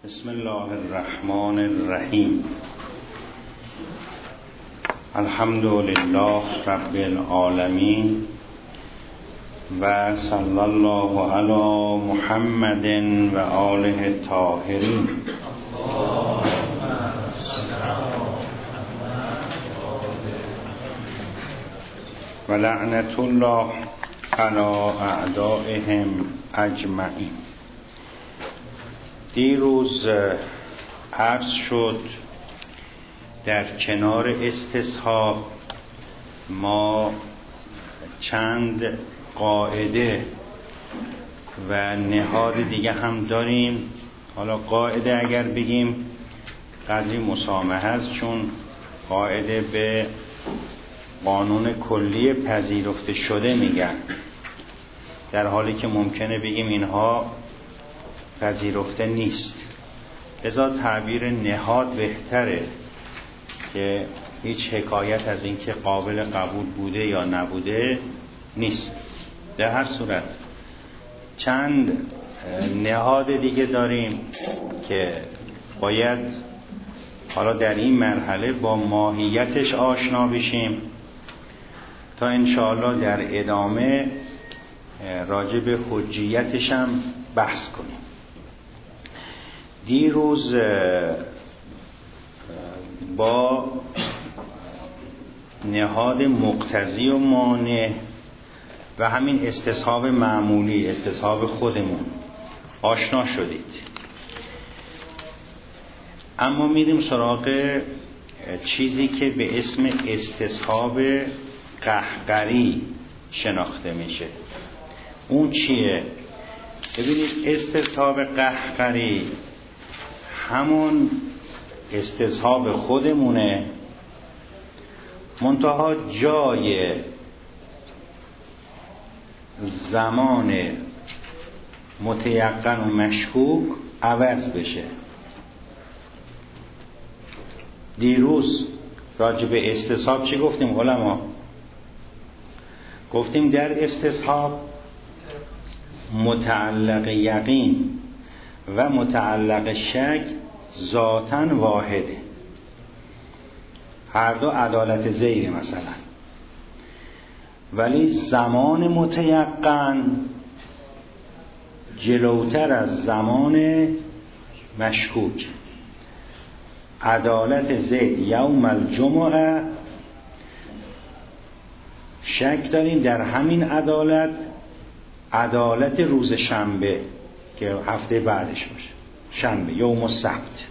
بسم الله الرحمن الرحیم. الحمد لله رب العالمین و صلی الله علی محمد و آله الطاهرین. و لعنت الله علی اعدائهم اجمعین. دیروز عرض شد در کنار استصحاب ما چند قاعده و نهاد دیگه هم داریم. حالا قاعده اگر بگیم قدری مسامحه است، چون قاعده به قانون کلی پذیرفته شده میگن، در حالی که ممکنه بگیم اینها پذیرفته نیست. لذا تعبیر نهاد بهتره که هیچ حکایت از این که قابل قبول بوده یا نبوده نیست. در هر صورت چند نهاد دیگه داریم که باید حالا در این مرحله با ماهیتش آشنا بشیم تا انشاءالله در ادامه راجع به حجیتش هم بحث کنیم. دیروز با نهاد مقتضی و مانع و همین استصحاب معمولی، استصحاب خودمون آشنا شدید. اما میریم سراغ چیزی که به اسم استصحاب قهقری شناخته میشه. اون چیه؟ ببینید، استصحاب قهقری همون استصحاب خودمونه، منتها جای زمان متیقن و مشکوک عوض بشه. دیروز راجع به استصحاب چی گفتیم علما؟ گفتیم در استصحاب متعلق یقین و متعلق شک ذاتاً واحده، هر دو عدالت زیره مثلا، ولی زمان متیقن جلوتر از زمان مشکوک. عدالت زید یوم الجمعه، شک داریم در همین عدالت روز شنبه که هفته بعدش باشه، شنبه یوم السبت.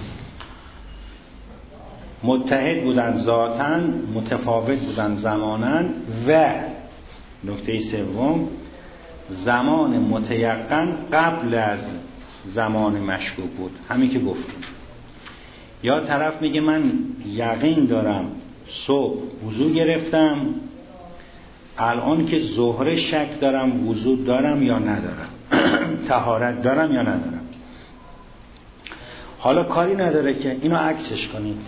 متحد بودن ذاتاً، متفاوت بودن زماناً. و نکته سوم، زمان متیقن قبل از زمان مشکوک بود، همین که گفتیم. یا طرف میگه من یقین دارم صبح وضو گرفتم، الان که ظهر شک دارم وضو دارم یا ندارم، طهارت دارم یا ندارم. حالا کاری نداره که اینو عکسش کنید.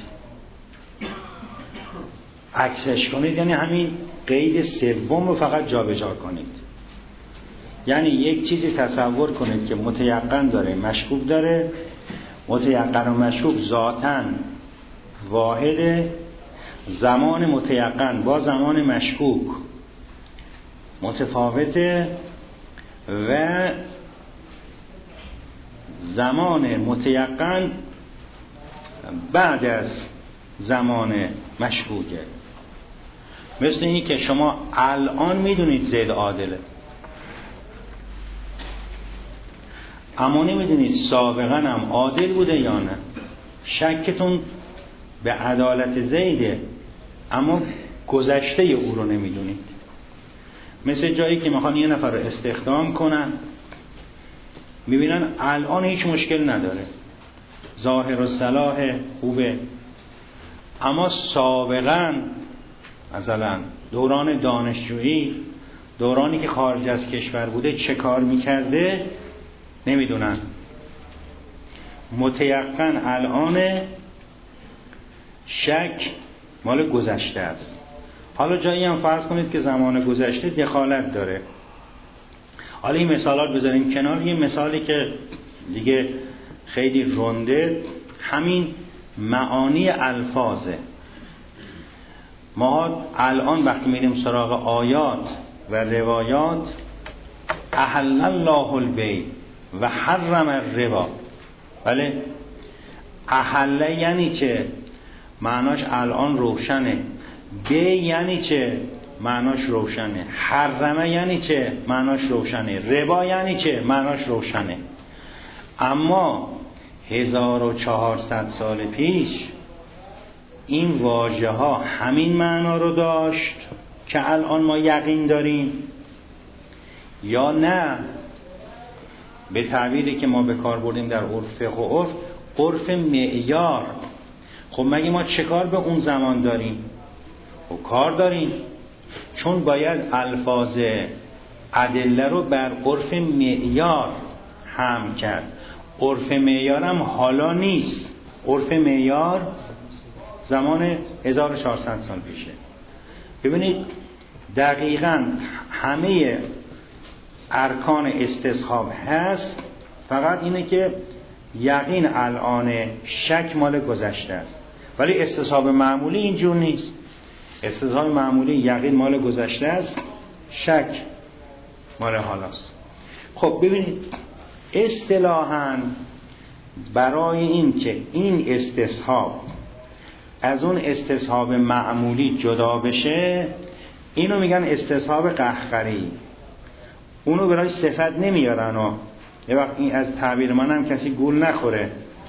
عکسش کنید یعنی همین قید سوم رو فقط جابجا کنید. یعنی یک چیزی تصور کنید که متیقن داره، مشکوک داره. متیقن و مشکوک ذاتاً واحده، زمان متیقن با زمان مشکوک متفاوته و زمان متیقن بعد از زمان مشکوکه. مثل اینی که شما الان میدونید زید عادله، اما نمیدونید سابقا هم عادل بوده یا نه. شکتون به عدالت زیده، اما گذشته او رو نمیدونید. مثل جایی که میخوان یه نفر رو استخدام کنن، میبینن الان هیچ مشکل نداره، ظاهر و صلاح خوبه، اما سابقا مثلا دوران دانشجویی، دورانی که خارج از کشور بوده چه کار میکرده نمیدونن. متیقن الان، شک مال گذشته است. حالا جایی هم فرض کنید که زمان گذشته دخالت داره. حالا این مثالات بذاریم کنار. یه مثالی که دیگه خیلی رنده همین معانی الفاظه. ما الان وقتی میریم سراغ آیات و روایات، احل الله البیع و حرم الربا، بله، احل یعنی چه؟ معناش الان روشنه. بیع یعنی چه؟ معناش روشنه. حرمه یعنی چه؟ معناش روشنه. ربا یعنی چه؟ معناش روشنه. اما 1400 سال پیش این واژه ها همین معنا رو داشت که الان ما یقین داریم یا نه؟ به تعبیری که ما به کار بردیم در عرف و عرف، عرف معیار. خب مگه ما چه کار به اون زمان داریم؟ خب کار داریم، چون باید الفاظ ادله رو بر عرف معیار حمل کرد. عرف معیار هم حالا نیست، عرف معیار زمان 1400 سال پیشه. ببینید دقیقاً همه ارکان استصحاب هست، فقط اینه که یقین الان، شک مال گذشته است. ولی استصحاب معمولی اینجور نیست. استصحاب معمولی یقین مال گذشته است، شک مال حالاست. خب ببینید اصطلاحاً برای این که این استصحاب از اون استصحاب معمولی جدا بشه، اینو میگن استصحاب قهقری. اونو برای صفت نمیارن و یه وقت این از تعبیر من هم کسی گول نخوره،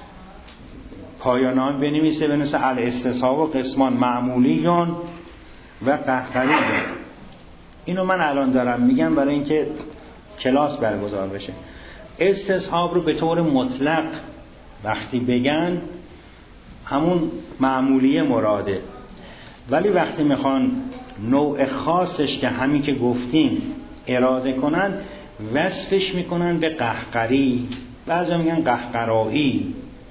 پایانان بنویسه بنویسه الاستصحاب و قسمان معمولیون و قهقریون. اینو من الان دارم میگم برای اینکه کلاس برگزار بشه. استصحاب رو به طور مطلق وقتی بگن همون معمولیه مراده، ولی وقتی میخوان نوع خاصش که همین که گفتیم اراده کنن، وصفش میکنن به قهقری، بعضا میگن قهقرایی.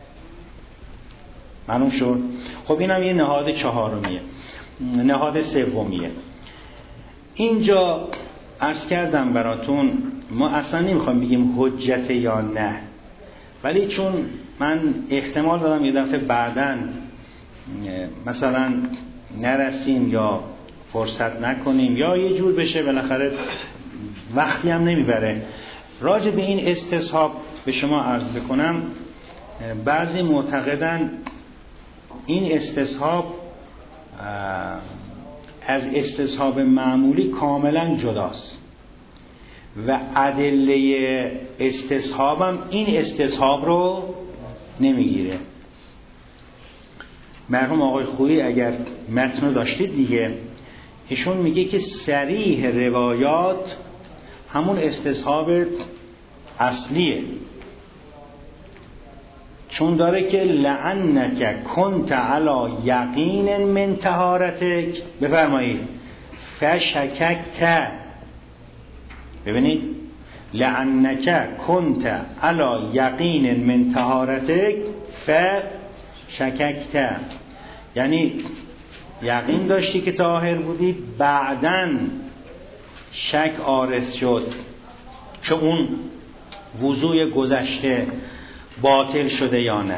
معلوم شد؟ خب اینم یه نهاد چهارمیه. نهاد سومیه. اینجا عرض کردم براتون ما اصلا نمیخوام بگیم حجت یا نه، ولی چون من احتمال دارم یه دفعه بعداً مثلا نرسیم یا فرصت نکنیم یا یه جور بشه، بالاخره وقتی هم نمیبره. راجع به این استصحاب به شما عرض بکنم، بعضی معتقدن این استصحاب از استصحاب معمولی کاملا جداست و ادله استصحابم این استصحاب رو نمیگیره. مرحوم آقای خویی اگر متن رو داشتید دیگه، ایشون میگه که صریح روایات همون استصحاب اصلیه، چون داره که لعنک کنت علی یقین من طهارتک، بفرمایید فشککت. ببینید لعنک کنت علی یقین من طهارتک فشککت، یعنی یقین داشتی که طاهر بودی، بعداً شک عارض شد که اون وضوء گذشته باطل شده یا نه.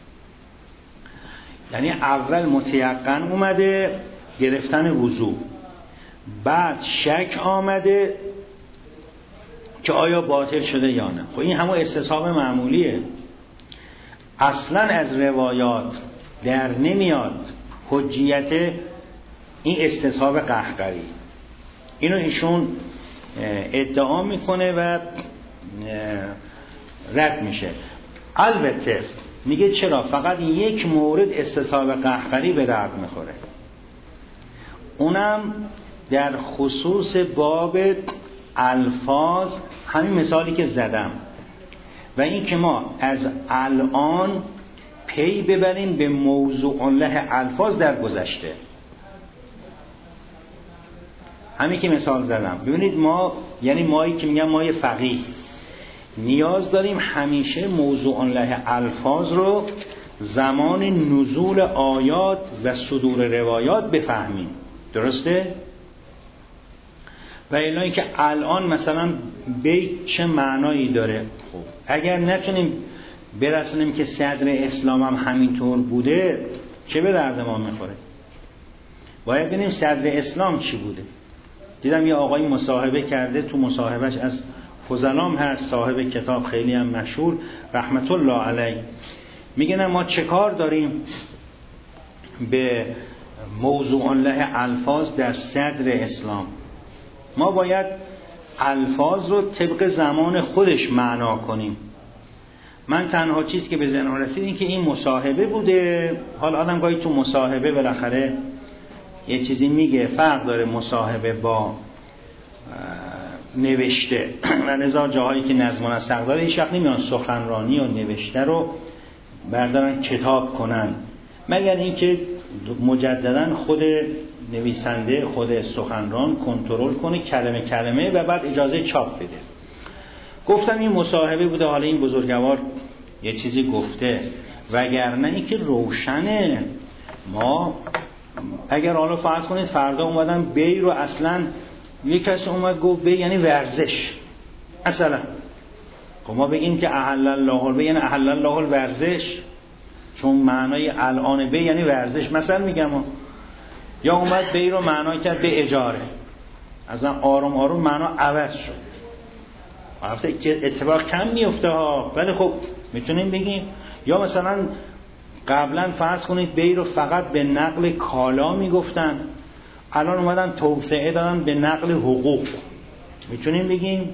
یعنی اول متیقن اومده گرفتن وضوء، بعد شک آمده که آیا باطل شده یا نه. خب این همون استصحاب معمولیه. اصلا از روایات در نمیاد حجیت این استصحاب قهقری. اینو ایشون ادعا میکنه و رد میشه. البته میگه چرا فقط یک مورد استصحاب قهقری به درد میخوره، اونم در خصوص باب الفاظ، همین مثالی که زدم، و این که ما از الان پی ببریم به موضوع له الفاظ در گذشته. همین که مثال زدم. ببینید ما، یعنی مایی که میگم مای فقیه، نیاز داریم همیشه موضوع له الفاظ رو زمان نزول آیات و صدور روایات بفهمیم. درسته؟ و الا اینکه الان مثلا بیت چه معنایی داره، خب اگر نتونیم برسونیم که صدر اسلام هم همینطور بوده، چه به درد ما میخوره؟ باید ببینیم صدر اسلام چی بوده. دیدم یه آقای مصاحبه کرده، تو مصاحبهش از فضلام هست، صاحب کتاب خیلی هم مشهور رحمت الله علیه، میگن ما چه کار داریم به موضوع الله الفاظ در صدر اسلام؟ ما باید الفاظ رو طبق زمان خودش معنا کنیم. من تنها چیز که به ذهنم رسید این که این مصاحبه بوده. حالا آدم گاهی تو مصاحبه بالاخره یه چیزی میگه، فرق داره مصاحبه با نوشته و لذا جاهایی که نظم و نسق داره هیچ وقت نمیان سخنرانی و نوشته رو بردارن کتاب کنن، مگر اینکه مجددا خود نویسنده، خود سخنران کنترل کنه کلمه کلمه و بعد اجازه چاپ بده. گفتم این مصاحبه بوده، حالا این بزرگوار یه چیزی گفته، وگرنه این که روشنه. ما اگر حالا فرض کنید فردا اومدن بی رو اصلا یک کسی اومد گفت بی یعنی ورزش اصلا، خب ما بگیم که احل الله البی یعنی احل الله الورزش، چون معنای الان بی یعنی ورزش مثلا میگم. یا اومد بی رو معنا کرد به اجاره، اصلا آروم آروم معنا عوض شد. وقتی که اتفاق کم میفته ها، ولی خب میتونیم بگیم. یا مثلا قبلا فرض کنید بی رو فقط به نقل کالا میگفتن، الان اومدن توسعه دادن به نقل حقوق، میتونیم بگیم.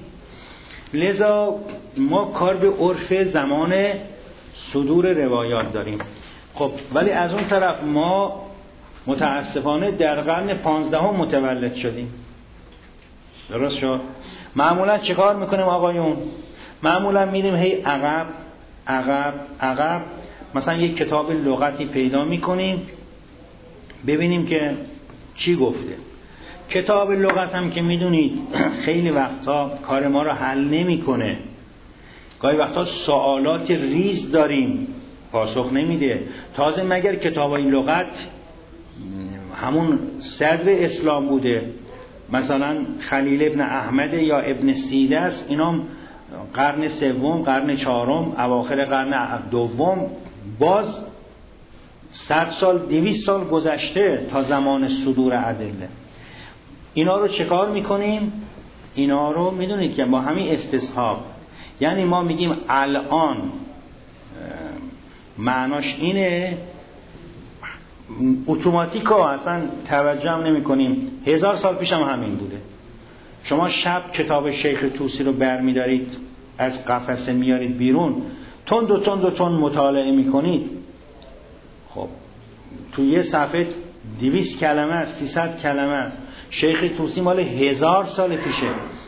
لذا ما کار به عرف زمان صدور روایات داریم. خب ولی از اون طرف ما متاسفانه در قرن 15 متولد شدیم، درست شد؟ معمولا چه کار میکنیم آقایون؟ معمولا میریم هی عقب عقب عقب، مثلا یک کتاب لغتی پیدا میکنیم ببینیم که چی گفته. کتاب لغت هم که میدونید خیلی وقتا کار ما رو حل نمیکنه. گاهی وقتا سوالات ریز داریم پاسخ نمیده. تازه مگر کتابای لغت همون صدر اسلام بوده، مثلا خلیل ابن احمد یا ابن سیده است، اینا قرن سوم، قرن چهارم، اواخر قرن دوم، باز 100 سال 200 سال گذشته تا زمان صدور ادله. اینا رو چه کار میکنیم؟ اینا رو میدونید که با همین استصحاب، یعنی ما میگیم الان معناش اینه، اتوماتیکا اصلا توجه هم نمی کنیم. 1000 سال پیش هم همین بوده. شما شب کتاب شیخ طوسی رو برمی دارید از قفسه میارید بیرون، تند و تند و تند مطالعه می کنید، خب تو یه صفحه 200 کلمه است، 300 کلمه است. شیخ طوسی مال 1000 سال پیشه.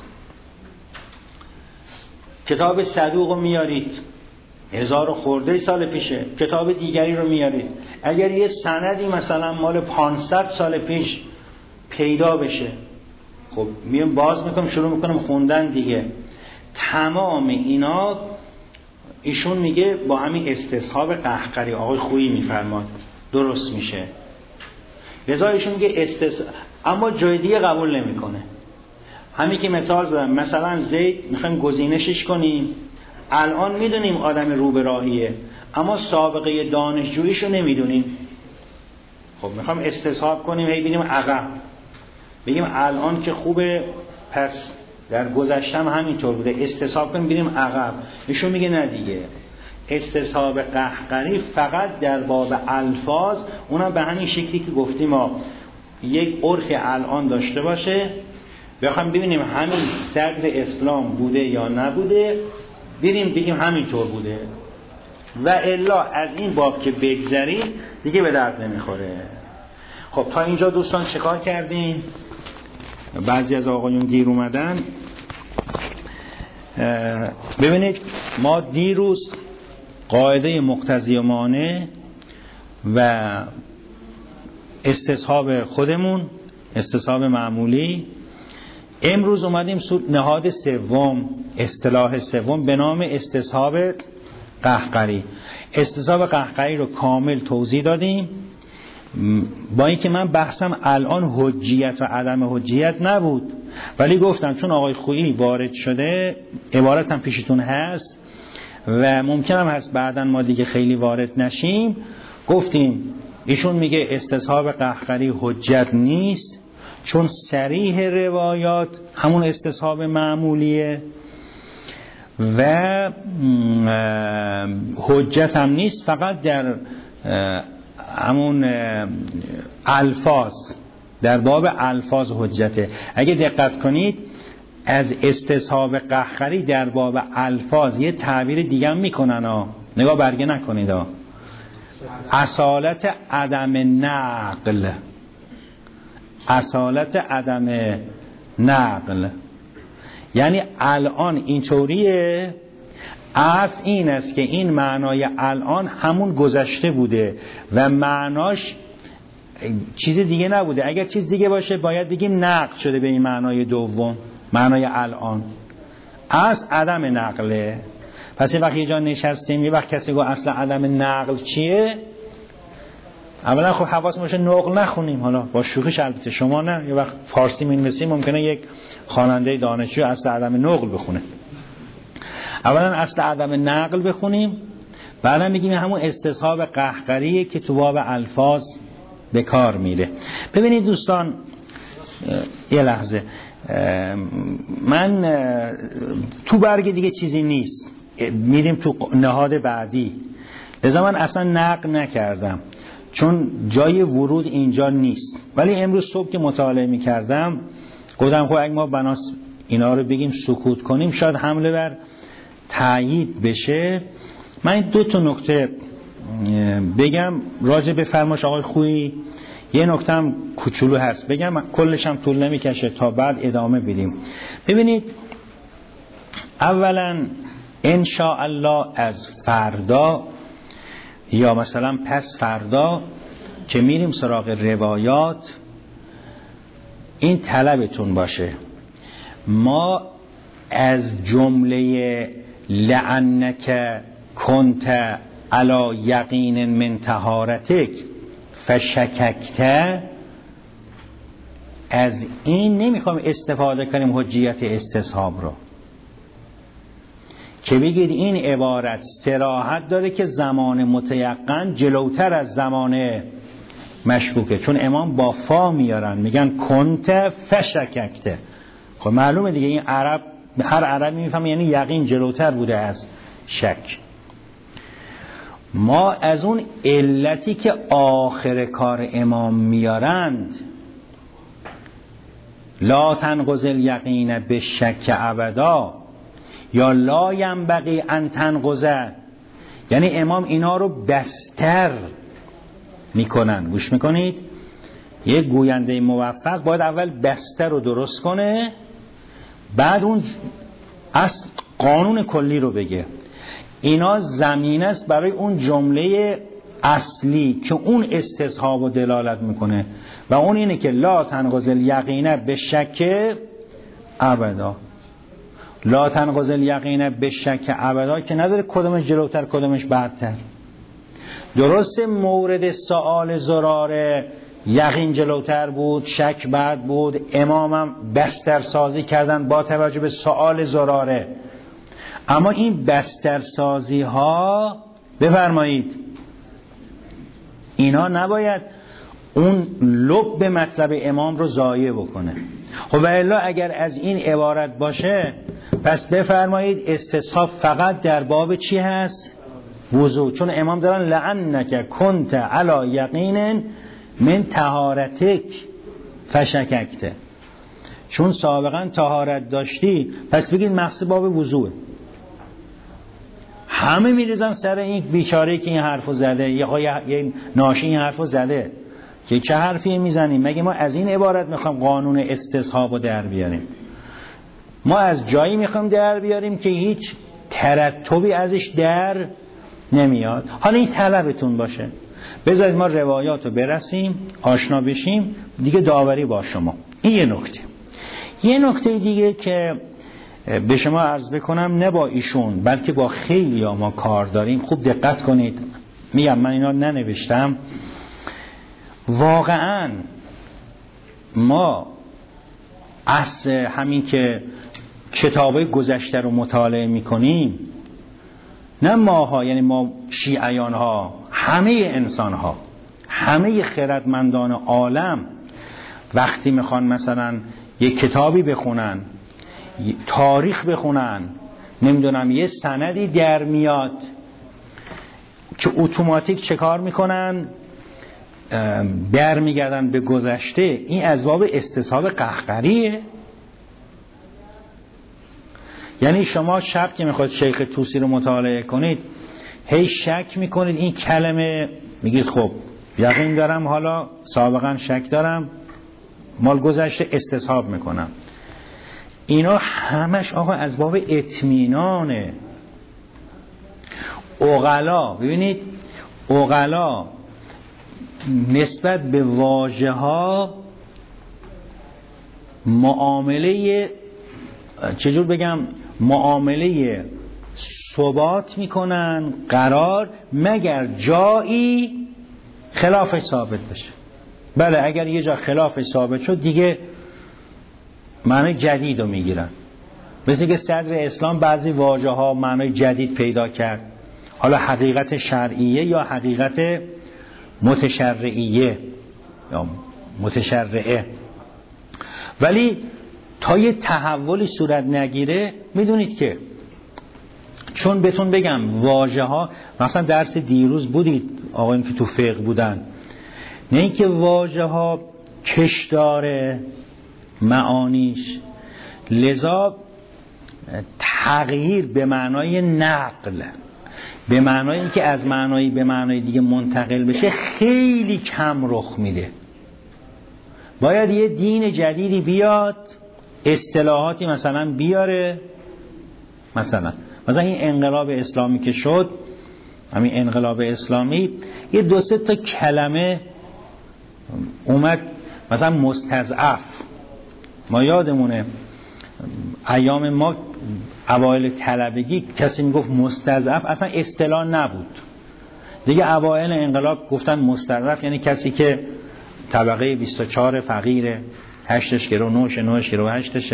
کتاب صدوق رو میارید 1000 خورده سال پیشه، کتاب دیگری رو میارید، اگر یه سندی مثلا مال 500 سال پیش پیدا بشه، خب میام باز میکنم شروع میکنم خوندن دیگه. تمام اینا ایشون میگه با همین استصحاب قهقری، آقای خویی میفرماد درست میشه. لذا ایشون میگه اما جای دیگه قبول نمیکنه. همین که مثال زدم، مثلا زید میخوایم گزینشش کنیم، الان میدونیم آدم رو به راهیه اما سابقه دانشجوییشو نمیدونیم، خب میخوام استصحاب کنیم هی ببینیم عقب، بگیم الان که خوبه پس در گذشته هم همینطور بوده، استصحاب کنیم ببینیم عقب. ایشون میگه نه دیگه، استصحاب قهقری فقط در باب الفاظ، اونم به همین شکلی که گفتیم ما یک عرف الان داشته باشه، بخوام ببینیم همین صدر اسلام بوده یا نبوده، بریم بگیم همینطور بوده، و الا از این باب که بگذری دیگه به درد نمیخوره. خب تا اینجا دوستان چیکار کردیم؟ بعضی از آقایون دیر اومدن. ببینید ما دیروز قاعده مقتضی و مانع و استصحاب خودمون، استصحاب معمولی، امروز اومدیم نهاد سوم، اصطلاح سوم به نام استصحاب قهقری. استصحاب قهقری رو کامل توضیح دادیم، با اینکه من بحثم الان حجیت و عدم حجیت نبود، ولی گفتم چون آقای خویی وارد شده، عبارتم پیشتون هست، و ممکن هم هست بعداً ما دیگه خیلی وارد نشیم. گفتیم ایشون میگه استصحاب قهقری حجت نیست چون صریح روایات همون استصحاب معمولیه و حجت هم نیست، فقط در همون الفاظ، در باب الفاظ حجته. اگه دقت کنید از استصحاب قهقری در باب الفاظ یه تعبیر دیگه هم میکنن نگاه برگه نکنید اصالت عدم نقل، اصالت عدم نقل، یعنی الان اینطوریه، اصل این است که این معنای الان همون گذشته بوده و معناش چیز دیگه نبوده. اگر چیز دیگه باشه باید بگیم نقل شده به این معنای دوم، معنای الان. اصل عدم نقله. پس یه وقت یه جا نشستیم یه وقت کسی گفت اصل عدم نقل چیه، اولا خب حواسمون باشه نقل نخونیم. حالا با شوخیش البته شما نه، یه وقت فارسی می‌نویسیم ممکنه یک خواننده دانشجو اصل عدم نقل بخونه. اولا اصل عدم نقل بخونیم، بعدا میگیم همون استصحاب قهقریه که تو باب الفاظ به کار میره. ببینید دوستان یه لحظه، من تو برگ دیگه چیزی نیست، میریم تو نهاد بعدی، لذا من اصلا نقل نکردم چون جای ورود اینجا نیست. ولی امروز صبح که مطالعه میکردم گفتم خب اگه ما بناس اینا رو بگیم سکوت کنیم شاید حمله بر تایید بشه. من دو تا نکته بگم راجع به فرمایش آقای خویی، یه نکته هم کوچولو هست بگم، کلش هم طول نمیکشه تا بعد ادامه بدیم. ببینید اولا ان شاء الله از فردا یا مثلا پس فردا که میریم سراغ روایات این طلبتون باشه، ما از جمله لعنک کنت علی یقین من طهارتک فشککت، از این نمیخوام استفاده کنیم حجیت استصحاب رو که بگید این عبارت صراحت داره که زمان متیقن جلوتر از زمان مشکوکه، چون امام با فا میارن میگن کنت فشککت. خب معلومه دیگه این عرب، هر عربی میفهمه یعنی یقین جلوتر بوده از شک. ما از اون علتی که آخر کار امام میارند لا تنقض الیقین به شک ابدا یا لا ینبغی ان تنقض، یعنی امام اینا رو بستر میکنن. گوش میکنید، یه گوینده موفق باید اول بستر رو درست کنه بعد اون اصل قانون کلی رو بگه. اینا زمین است برای اون جمله اصلی که اون استصحاب و دلالت میکنه و اون اینه که لا تنقض الیقین به شک ابدا. لا تنقض الیقین به شک ابدا که نداره کدومش جلوتر کدومش بعدتر. درست مورد سؤال زراره یقین جلوتر بود شک بعد بود، امامم بسترسازی کردن با توجه به سؤال زراره، اما این بسترسازی ها بفرمایید اینا نباید اون لب به مطلب امام رو ضایع بکنه. خب و الا اگر از این عبارت باشه پس بفرمایید استصحاب فقط در باب چی هست؟ وضو، چون امام دارن لعنک کنت علی یقین من طهارتک فشککت، چون سابقا طهارت داشتی پس بگید مقصد باب وضوه. همه میریزن سر این بیچاره که این حرفو زده یا یه ناشی این حرفو زده که چه حرفی میزنیم؟ مگه ما از این عبارت میخوام قانون استصحابو در بیاریم؟ ما از جایی میخوام در بیاریم که هیچ ترتبی ازش در نمیاد. حالا این طلبتون باشه، بذارید ما روایاتو برسیم آشنا بشیم دیگه، داوری با شما. این یه نکته. یه نکته دیگه که به شما عرض بکنم، نه با ایشون بلکه با خیلی ها ما کار داریم، خوب دقت کنید، میگم من اینا ننوشتم. واقعا ما اصل همین که کتابای گذشته رو مطالعه میکنیم نه ماها، یعنی ما شیعیان ها، همه انسان ها، همه خردمندان عالم وقتی میخوان مثلا یک کتابی بخونن، تاریخ بخونن، نمیدونم یه سندی در میاد که اتوماتیک چه کار میکنن؟ برمیگردن به گذشته. این از باب استصحاب قهقریه. یعنی شما شب که میخواید شیخ طوسی رو مطالعه کنید، هی شک میکنید این کلمه، میگید خب یقین دارم، حالا سابقا شک دارم، مال گذشته استصحاب میکنم. اینا همش آقا از باب اطمینانه. عقلا، ببینید عقلا نسبت به واژه ها معامله، چجور بگم، معامله ثبات میکنن قرار مگر جایی خلاف ثابت بشه. بله اگر یه جا خلاف ثابت شد دیگه معنی جدید رو میگیرن. مثل که صدر اسلام بعضی واژه ها معنی جدید پیدا کرد، حالا حقیقت شرعیه یا حقیقت متشرعیه یا متشرعه، ولی تا یه تحولی صورت نگیره. میدونید که چون بهتون بگم واژه ها، مثلا درس دیروز بودید آقایون که تو فقه بودن، نه اینکه واژه ها کش داره معانیش، لذا تغییر به معنای نقل، به معنای اینکه از معنایی به معنای دیگه منتقل بشه خیلی کم رخ میده. باید یه دین جدیدی بیاد، اصطلاحاتی مثلا بیاره، مثلا این انقلاب اسلامی که شد، همین انقلاب اسلامی یه دو سه تا کلمه اومد، مثلا مستضعف. ما یادمونه ایام ما اوایل طلبگی کسی میگفت مستضعف، اصلا اصطلاح نبود دیگه. اوایل انقلاب گفتن مستضعف یعنی کسی که طبقه 24 فقیره، 8 گرو 9 گرو 8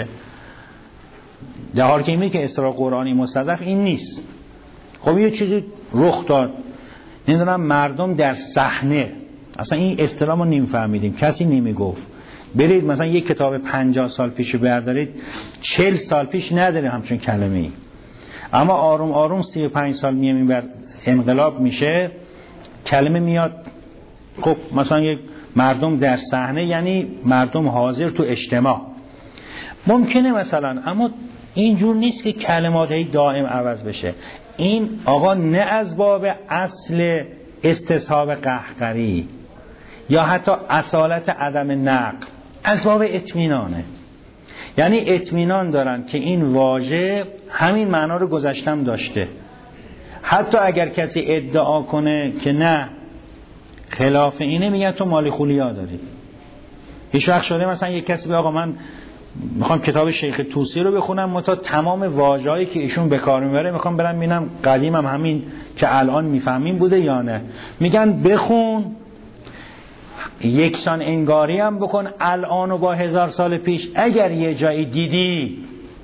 در حالی که میگه اصطلاح قرآنی مستضعف این نیست. خب یه چیزی رخ داد، نمیدونم مردم در صحنه، اصلا این اصطلاح ما نمیفهمیدیم، کسی نمیگفت. برید مثلا یک کتاب 50 سال پیش بردارید، 40 سال پیش نداره همچون کلمه ای، اما آروم آروم 35 سال میام بر انقلاب میشه کلمه میاد. خب مثلا یک مردم در صحنه یعنی مردم حاضر تو اجتماع، ممکنه مثلا، اما اینجور نیست که کلمات هی دائم عوض بشه. این آقا نه از باب اصل استصحاب قهقری یا حتی اصالت عدم نقل، از باب اطمینانه. یعنی اطمینان دارن که این واژه همین معنا رو گذشتم داشته، حتی اگر کسی ادعا کنه که نه خلاف اینه، میگن تو مالی خولیا داری. هیچ وقت شده مثلا یک کسی به آقا من میخوام کتاب شیخ طوسی رو بخونم، متا تمام واژه‌ای که ایشون به کار میبره میخوام برم ببینم قدیمم همین که الان میفهمیم بوده یا نه. میگن بخون، یکسان انگاری هم بکن الان و با 1000 سال پیش. اگر یه جایی دیدی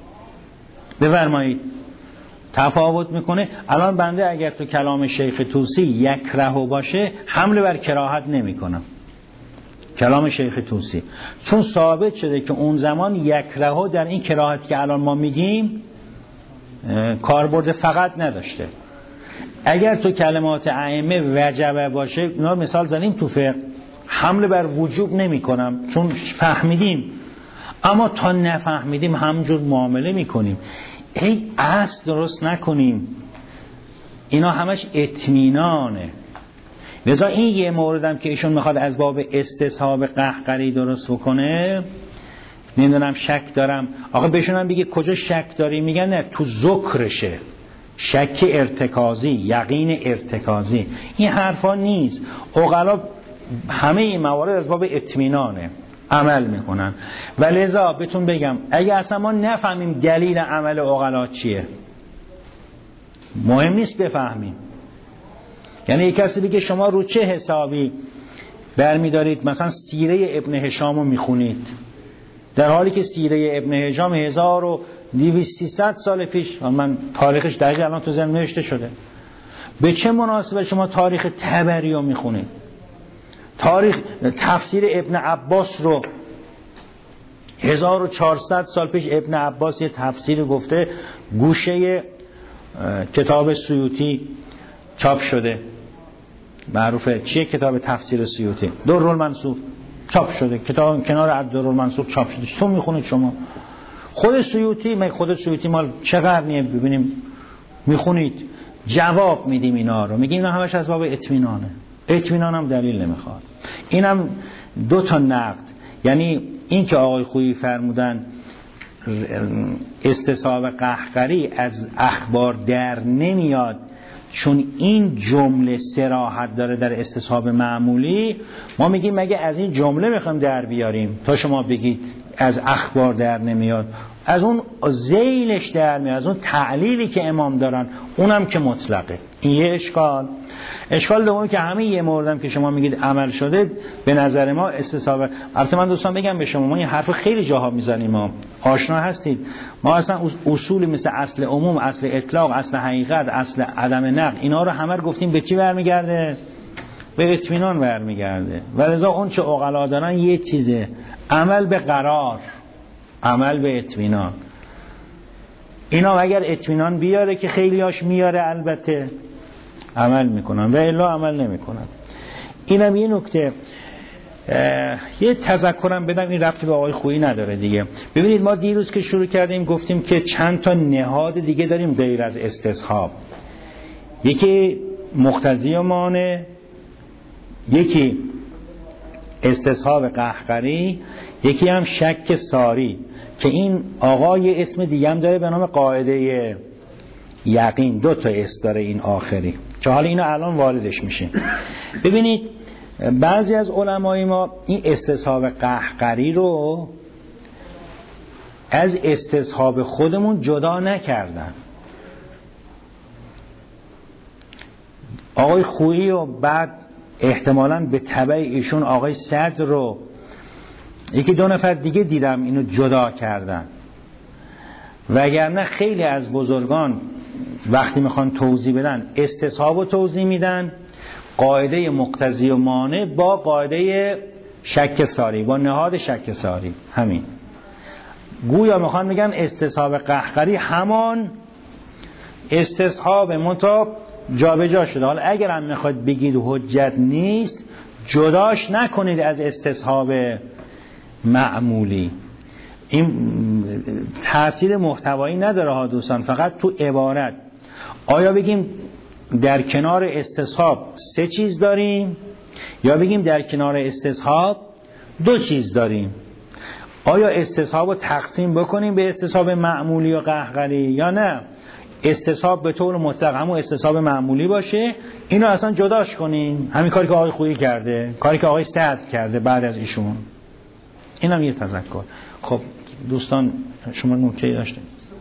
بفرمایید تفاوت میکنه. الان بنده اگر تو کلام شیخ طوسی یکرهه باشه حمله بر کراهت نمیکنم، کلام شیخ طوسی، چون ثابت شده که اون زمان یکرهه در این کراهت که الان ما میگیم کاربرد فقط نداشته. اگر تو کلمات ائمه وجبه باشه، اینا مثال زنیم تو فقه، حمله بر وجوب نمی کنم چون فهمیدیم، اما تا نفهمیدیم همجور معامله میکنیم. ای اصل درست نکنیم، اینا همش اطمینانه. لذا این یه موردم که ایشون میخواد از باب استصحاب قهقری درست بکنه، نمیدونم شک دارم. آقا بهشونم بگه کجا شک داری؟ میگن نه تو ذکرشه، شک ارتکازی، یقین ارتکازی. این حرفا نیست. عقلا همه این موارد از باب اطمینانه عمل میکنن. و لذا بهتون بگم اگه اصلا ما نفهمیم دلیل عمل عقلا چیه، مهم نیست بفهمیم. یعنی یک کسی بگه شما رو چه حسابی برمیدارید مثلا سیره ابن هشام رو میخونید، در حالی که سیره ابن هشام 1200-1300 سال پیش، من تاریخش دقیق الان تو ذهنم نوشته شده، به چه مناسبت شما تاریخ طبری رو میخونید؟ تاریخ تفسیر ابن عباس رو 1400 سال پیش ابن عباس یه تفسیر گفته، گوشه کتاب سیوطی چاپ شده، معروفه. چیه کتاب تفسیر سیوطی؟ درالمنصور چاپ شده، کتاب کنار الدرالمنصور چاپ شده. تو میخونید شما خود سیوطی مال چه قرنیه ببینیم میخونید، جواب میدیم اینا رو، میگیم اینا همش از باب اطمینانه. اطمینان هم دلیل نمیخواد. اینم 2 تا نقد، یعنی این که آقای خویی فرمودن استصحاب قهقری از اخبار در نمیاد چون این جمله صراحت داره در استصحاب معمولی، ما میگیم مگه از این جمله میخوایم در بیاریم تا شما بگید از اخبار در نمیاد، از اون ذیلش در میاد، از اون تعلیلی که امام دارن اونم که مطلقه. این یه اشکال دومی که همه یه موردم که شما میگید عمل شده، به نظر ما استصحاب. البته من دوستان بگم به شما، ما این حرف خیلی جاها میزنیم، ما آشنا هستید، ما اصلا اصول مثل اصل عموم، اصل اطلاق، اصل حقیقت، اصل عدم نقل، اینا رو همه رو گفتیم به چی برمیگرده؟ به اطمینان برمیگرده. ولذا اون چه عقلا دارن یه چیزه، عمل به قرار، عمل به اطمینان. اینا اگر اطمینان بیاره که خیلیاش میاره البته عمل میکنن و الا عمل نمیکنن. اینم یه نکته. یه تذکرم بدم، این ربطی به آقای خویی نداره دیگه. ببینید ما دیروز که شروع کردیم گفتیم که چند تا نهاد دیگه داریم غیر از استصحاب. یکی مقتضی و مانع، یکی استصحاب قهقری، یکی هم شک ساری که این آقا یه اسم دیگه هم داره به نام قاعده یقین. 2 تا اسم داره این آخری که حالا اینا الان واردش میشه. ببینید بعضی از علمای ما این استصحاب قهقری رو از استصحاب خودمون جدا نکردن. آقای خویی و بعد احتمالاً به تبع ایشون آقای صدر رو 1-2 نفر دیگه دیدم اینو جدا کردن، وگرنه خیلی از بزرگان وقتی میخوان توضیح بدن استصحاب رو توضیح میدن، قاعده مقتضی و مانع با قاعده شک ساری، با نهاد شک ساری، همین. گویا میخوان میگن استصحاب قهقری همان استصحاب منتها جابجا شده. حالا اگر هم میخواد بگید حجت نیست، جداش نکنید از استصحاب معمولی. این تأثیر محتوایی نداره ها دوستان، فقط تو عبارت. آیا بگیم در کنار استصحاب 3 چیز داریم یا بگیم در کنار استصحاب 2 چیز داریم؟ آیا استصحاب رو تقسیم بکنیم به استصحاب معمولی و قهقری یا نه استصحاب به طور مطلق همون استصحاب معمولی باشه، اینو اصلا جداش کنیم؟ همین کاری که آقای خویی کرده، کاری که آقای صدر کرده بعد از ایشون. اینم یه تذکر. خب دوستان شما نکته‌ای داشتید؟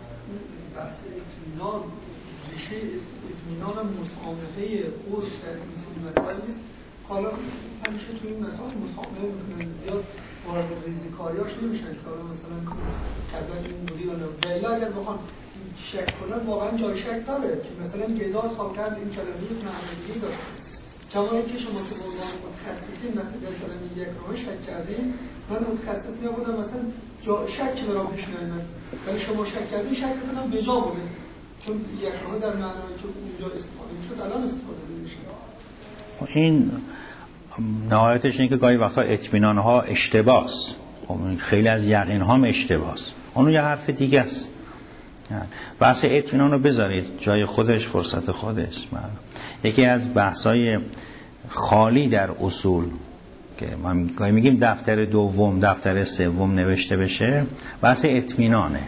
اطمینان مسامحه قرص در این مسائل نیست. حالا همیشه تو این مسائل مسامحه میکنن، زیاد وارد ریزیکاریاش نمیشن که حالا مثلا کردن این موری یا نه. ولی اگر بخوان شک کنن واقعا جای شک داره که مثلا 1000 سال کرد این کلمه یک معنی داره. جایی که شما که به عنوان متخصصین وقتی در کلمه یک رو شک کردین، من متخصص نبودم مثلا شک برام پیش نیامد، ولی شما شک کردین شکتون هم بجا بوده، چون یک رو در معنایی که اونجا استفاده میشد الان استفاده نمیشه. این نهایتش اینه که گاهی وقتا اطمینان ها اشتباس، خیلی از یقین ها هم اشتباس، اونو یه حرف دیگه است. بحث اطمینان رو بذارید جای خودش، فرصت خودش. یکی از بحثای خالی در اصول که ما گاهی میگیم دفتر دوم، دفتر سوم نوشته بشه، بحث اطمینانه.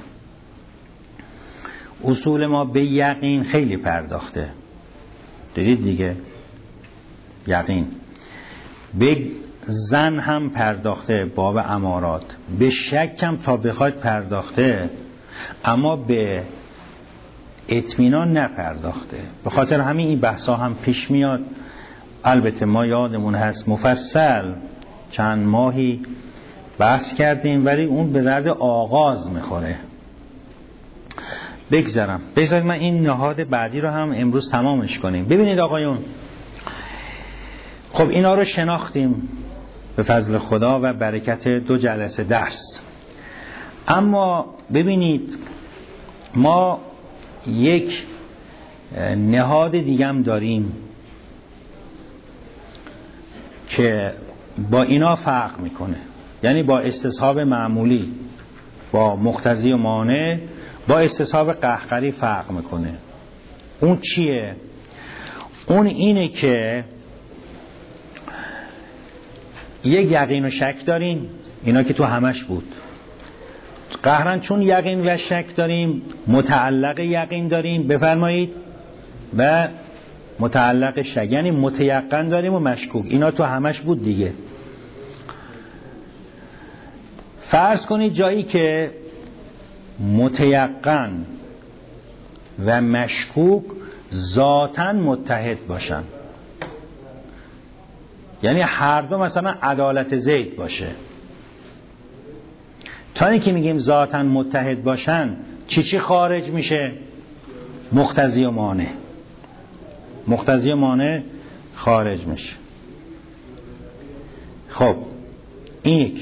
اصول ما به یقین خیلی پرداخته، دیدید دیگه، یقین. به ظن هم پرداخته، باب امارات. به شک هم تا بخواید پرداخته، اما به اطمینان نپرداخته. به خاطر همین این بحثا هم پیش میاد. البته ما یادمون هست مفصل چند ماهی بحث کردیم، ولی اون به درد آغاز میخوره. بگذارید من این نهاد بعدی رو هم امروز تمامش کنیم. ببینید آقایون، خب اینا رو شناختیم به فضل خدا و برکت 2 جلسه درس. اما ببینید ما یک نهاد دیگه هم داریم که با اینا فرق میکنه، یعنی با استصحاب معمولی، با مقتضی و مانع، با استصحاب قهقری فرق میکنه. اون چیه؟ اون اینه که یک یقین و شک داریم، اینا که تو همش بود. قهرن چون یقین و شک داریم، متعلق یقین داریم، بفرمایید، و متعلق شک، یعنی متیقن داریم و مشکوک. اینا تو همش بود دیگه. فرض کنید جایی که متیقن و مشکوک ذاتاً متحد باشن، یعنی هر دو مثلا عدالت زید باشه. تا اینکه میگیم ذاتاً متحد باشن چی خارج میشه؟ مقتضی و مانع. مقتضی و مانع خارج میشه. خب این یک.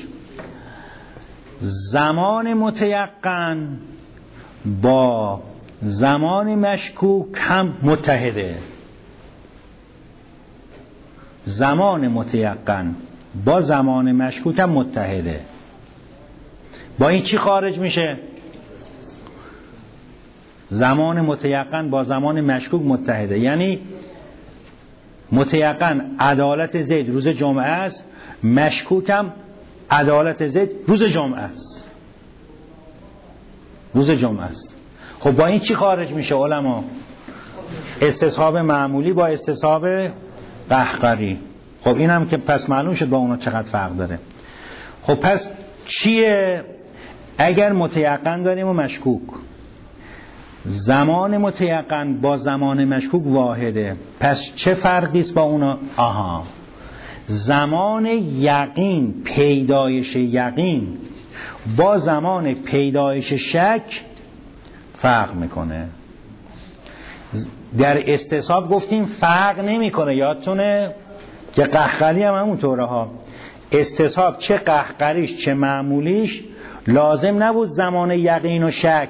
زمان متیقن با زمان مشکوک هم متحده. زمان متیقن با زمان مشکوک هم متحده. با این چی خارج میشه؟ زمان متیقن با زمان مشکوک متحده، یعنی متیقن عدالت زید روز جمعه است، مشکوک هم عدالت زید روز جمعه است. روز جمعه است. خب با این چی خارج میشه علما؟ استصحاب معمولی با استصحاب قهقری. خب این هم که پس معلوم شد با اونا چقدر فرق داره. خب پس چیه؟ اگر متیقن داریم و مشکوک، زمان متیقن با زمان مشکوک واحده، پس چه فرقی است با اونا؟ زمان یقین، پیدایش یقین با زمان پیدایش شک فرق میکنه. در استصحاب گفتیم فرق نمیکنه، یادتونه که قهقری هم همونطوره ها. استصحاب چه قهقریش چه معمولیش لازم نبود زمان یقین و شک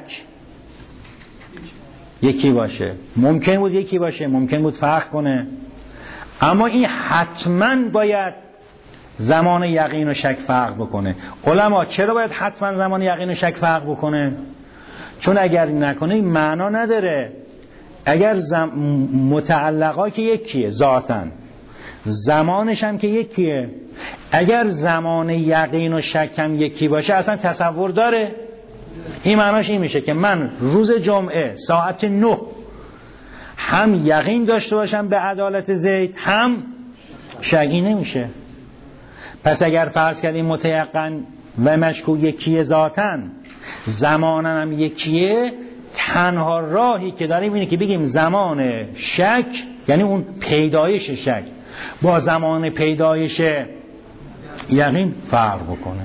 یکی باشه. ممکن بود یکی باشه، ممکن بود فرق کنه، اما این حتما باید زمان یقین و شک فرق بکنه. علما چرا باید حتما زمان یقین و شک فرق بکنه؟ چون اگر نکنه این معنا نداره. اگر متعلقا که یکیه ذاتاً، زمانش هم که یکیه، اگر زمان یقین و شک هم یکی باشه اصلا تصور داره؟ این معناش این میشه که من روز جمعه ساعت 9 هم یقین داشته باشم به عدالت زید هم شکی نمیشه. پس اگر فرض کردیم متیقن و مشکوک یکیه ذاتاً، زمانن هم یکیه، تنها راهی که داریم اینه که بگیم زمان شک، یعنی اون پیدایش شک با زمان پیدایش یقین فرق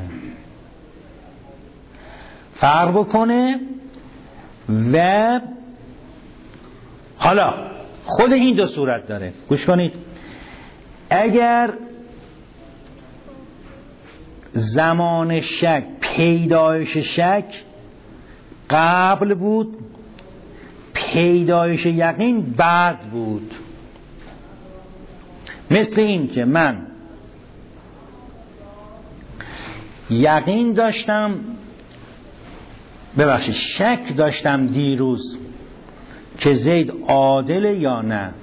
بکنه. و حالا خود این دو صورت داره. گوش کنید، اگر زمان شک، پیدایش شک قبل بود، پیدایش یقین بعد بود، مثل این که من یقین داشتم، شک داشتم دیروز که زید عادل یا نه،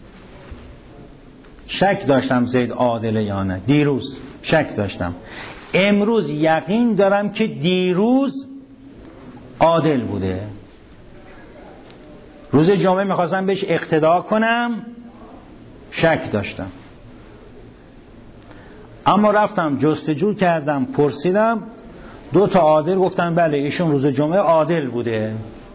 شک داشتم زید عادل یا نه، دیروز شک داشتم، امروز یقین دارم که دیروز عادل بوده. روز جمعه میخواستم بهش اقتدا کنم، شک داشتم، اما رفتم جستجو کردم، پرسیدم، 2 تا عادل گفتن بله ایشون روز جمعه عادل بوده.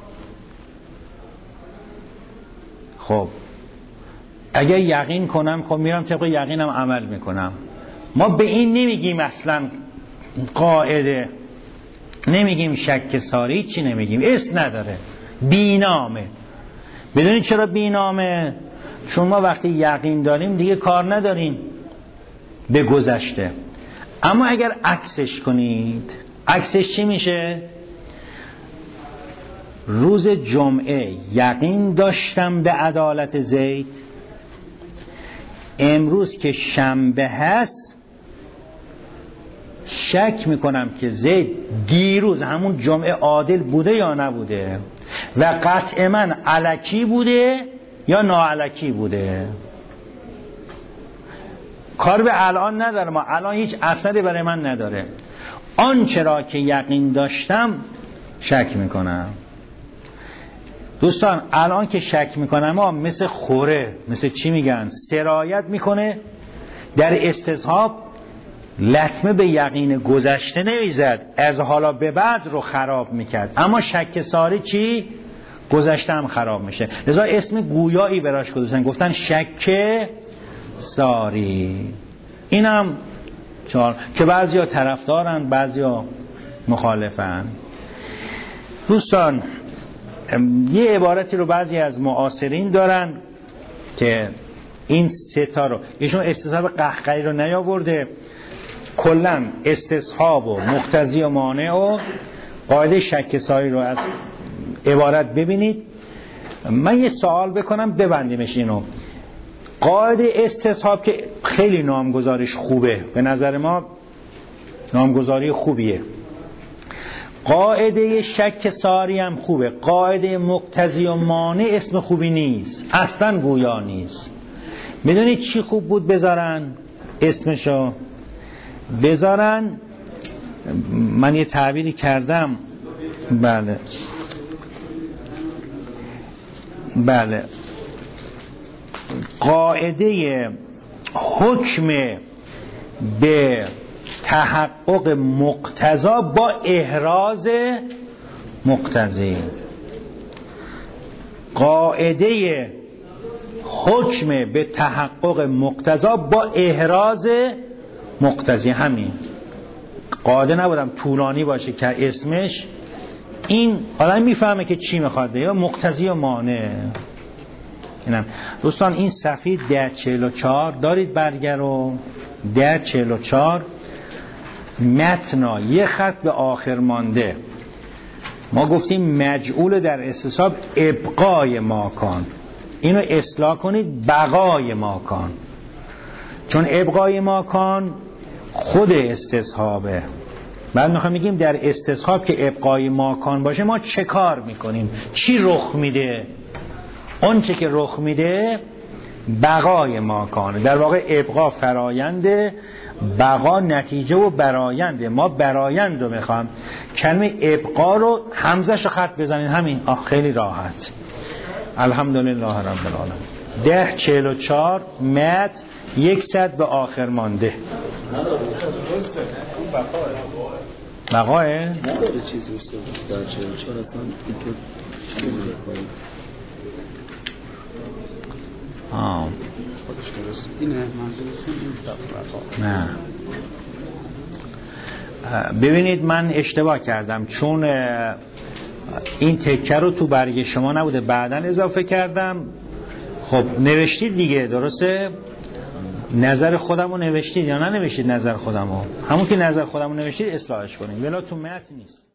خب اگه یقین کنم، خب میرم طبق یقینم عمل میکنم. ما به این نمیگیم اصلا قاعده، نمیگیم شک ساری، چی نمیگیم، اسم نداره، بینامه. بدونید چرا بینامه؟ چون ما وقتی یقین داریم دیگه کار نداریم به گذشته. اما اگر عکسش کنید، عکسش چی میشه؟ روز جمعه یقین داشتم به عدالت زید، امروز که شنبه هست شک میکنم که زید دیروز همون جمعه عادل بوده یا نبوده و قطعا الکی بوده یا ناالکی بوده. کار به الان نداره، ما الان هیچ اثری برای من نداره. آنچه را که یقین داشتم شک میکنم. دوستان الان که شک میکنم ما مثل خوره، مثل چی میگن، سرایت میکنه در استصحاب، لطمه به یقین گذشته نمیزد، از حالا به بعد رو خراب میکرد. اما شک ساری چی؟ گذشته هم خراب میشه. لذا اسم گویایی براش گذاشتن، گفتن شک ساری. اینم چهار که بعضیا طرفدارن بعضیا مخالفن. دوستان یه عبارتی رو بعضی از معاصرین دارن که این سه تا رو، ایشون استصحاب قهقری رو نیاورده، کلا استصحاب و مقتضی و مانع و قاعده شک ساری رو از عبارت ببینید. من یه سوال بکنم ببندیمش. اینو قاعده استصحاب که خیلی نامگذاریش خوبه، به نظر ما نامگذاری خوبیه. قاعده شک ساری هم خوبه. قاعده مقتضی و مانع اسم خوبی نیست، اصلا گویا نیست. میدونید چی خوب بود بذارن اسمشو؟ بذارن، من یه تعبیری کردم، بله قاعده حکم به تحقق مقتضا با احراز مقتضی. قاعده حکم به تحقق مقتضا با احراز مقتضی. همین قاعده نبودم طولانی باشه که اسمش این آدم میفهمه که چی میخواد بگه، مقتضی و مانع. اینم دوستان این صفحه 1044 دارید برگر رو 1044 متنا یه خط به آخر مانده. ما گفتیم مجعول در استصحاب ابقای ماکان، اینو اصلاح کنید بقای ماکان، چون ابقای ماکان خود استصحابه. بعد میخوایم میگیم در استصحاب که ابقای ماکان باشه ما چه کار میکنیم، چی رخ میده؟ اون چه که رخ میده بقای ماکانه. در واقع ابقا فراینده، بقا نتیجه و براینده. ما برایند رو میخوام. کلمه ابقا رو همزش خط بزنین، همین خیلی راحت. الحمدلله رب العالمین. 1044 مت 100 به آخر مانده. بقاه نداره چیزی است در 44 اصلا اینطور خودش درست اینه منظورتون این نه. ببینید من اشتباه کردم، چون این تکه رو تو برگ شما نبوده، بعداً اضافه کردم. خب نوشتید دیگه، درسته؟ نظر خودمو نوشتید یا نه نوشتید؟ نظر خودمو، همون که نظر خودمو نوشتید اصلاحش کنید، ولی تو متن نیست.